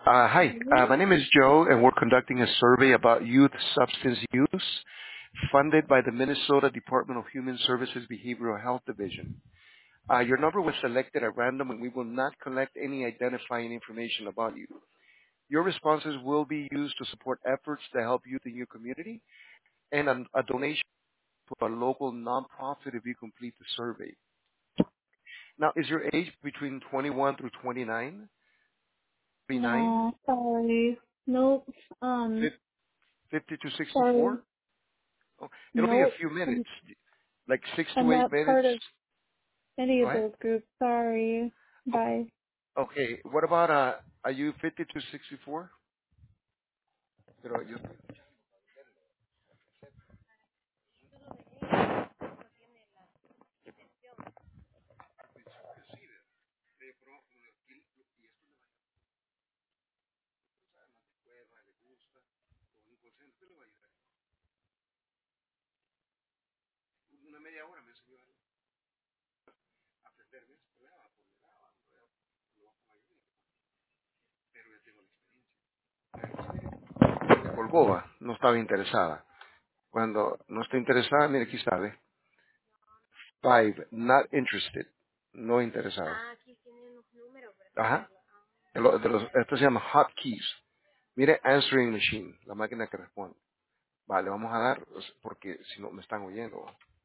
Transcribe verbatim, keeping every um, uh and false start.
Uh, hi, uh, Mhm. my name is Joe, and we're conducting a survey about youth substance use funded by the Minnesota Department of Human Services Behavioral Health Division. Uh, your number was selected at random, and we will not collect any identifying information about you. Your responses will be used to support efforts to help youth in your community and a, a donation to a local nonprofit if you complete the survey. Now, is your age between twenty-one through twenty-nine? twenty-nine? No, sorry. Nope. Um, fifty to sorry. sixty-four? Oh, it'll be a Nope. few minutes, I'm, like six I'm to eight not minutes. part of any Go of ahead. those groups. Sorry. Okay. Bye. Okay. What about uh? Are you fifty to sixty-four? Pero yo- colgó, va, no estaba interesada. Cuando no está interesada, mire aquí sabe. Five, not interested, no interesada. Ajá. De lo- de los- esto se llama hotkeys. Mire, answering machine, la máquina que responde. Vale, vamos a dar, porque si no me están oyendo.